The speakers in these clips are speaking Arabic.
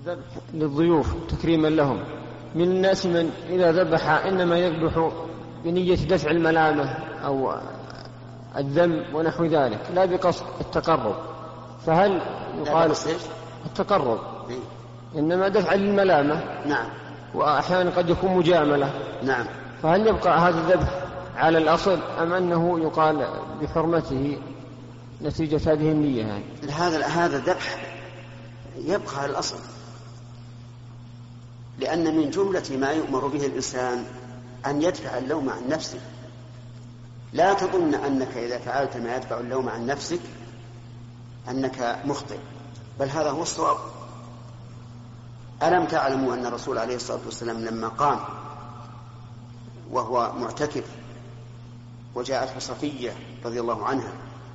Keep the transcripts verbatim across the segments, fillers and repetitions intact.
الذبح للضيوف تكريما لهم. من الناس من إذا ذبح إنما يذبح بنية دفع الملامة أو الذم ونحو ذلك، لا بقصد التقرب، فهل يقال التقرب إنما دفع للملامة؟ نعم. وأحيانا قد يكون مجاملة. نعم. فهل يبقى هذا الذبح على الأصل أم أنه يقال بحرمته نتيجة هذه النية؟ يعني هذا هذا الذبح يبقى على الأصل، لأن من جملة ما يؤمر به الإنسان أن يدفع اللوم عن نفسه. لا تظن أنك إذا فعلت ما يدفع اللوم عن نفسك أنك مخطئ، بل هذا هو الصواب. ألم تعلموا أن الرسول عليه الصلاة والسلام لما قام وهو معتكف وجاءته صفية رضي الله عنها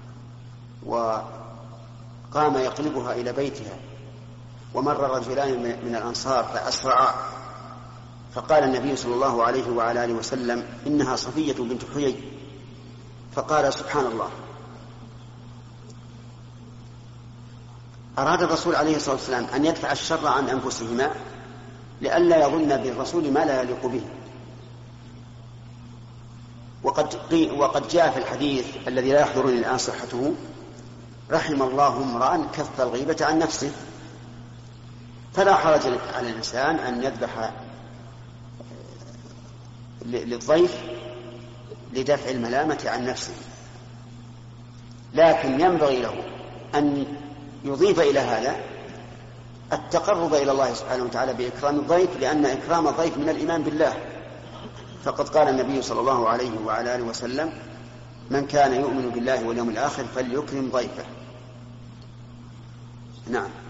وقام يقلبها إلى بيتها ومر رجلان من الأنصار فأسرعا، فقال النبي صلى الله عليه وعلى آله وسلم إنها صفية بنت حيي، فقال سبحان الله. أراد الرسول عليه الصلاة والسلام أن يدفع الشر عن أنفسهما لئلا يظن بالرسول ما لا يليق به. وقد, وقد جاء في الحديث الذي لا يحضرني الآن صحته: رحم الله امرأ كف الغيبة عن نفسه. فلا حرج على الإنسان أن يذبح للضيف لدفع الملامة عن نفسه، لكن ينبغي له أن يضيف إلى هذا التقرب إلى الله سبحانه وتعالى بإكرام الضيف، لأن إكرام الضيف من الإيمان بالله. فقد قال النبي صلى الله عليه وعلى آله وسلم: من كان يؤمن بالله واليوم الآخر فليكرم ضيفه. نعم.